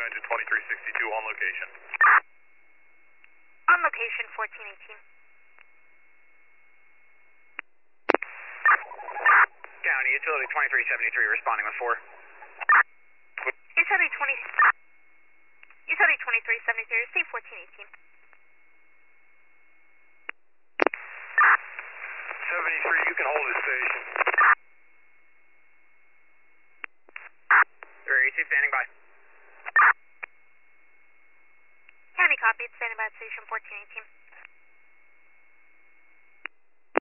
engine 2362 on location. On location, 1418. County, utility 2373, responding with 4. Utility 2373, receive 1418. 73, you can hold this station. 382, standing by. County copied, standing by at station 1418.